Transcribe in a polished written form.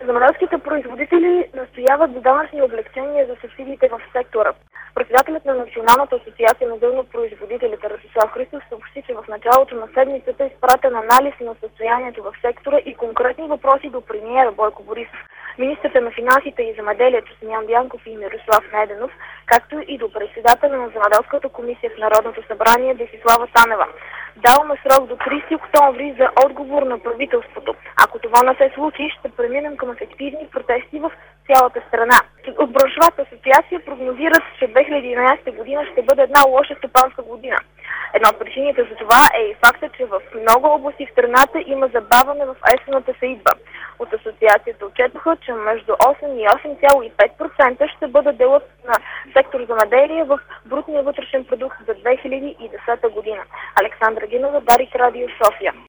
Земеделските производители настояват за данъчни облекчения за субсидиите в сектора. Председателят на Националната асоциация на зърнопроизводителите Радослав Христов съобщи, че в началото на седмицата е изпратен анализ на състоянието в сектора и конкретни въпроси до премиера Бойко Борисов, министрите на финансите и земеделието Симеон Дянков и Мирослав Найденов, както и до председателя на Земеделската комисия в Народното събрание Десислава Танева. Даваме срок до 30 октомври за отговор на правителството. Ако това не се случи, ще преминем към ефективни протести в цялата страна. От браншовата асоциация прогнозират, че 2011 година ще бъде една лоша стопанска година. Една от причините за това е и факта, че в много области в страната има забавяне в есенната сеитба. От асоциацията отчетоха, че между 8 и 8,5% ще бъде делът на сектор земеделие в брутния вътрешен продукт за 2010 година. Александра Гинова, Дарик Радио, София.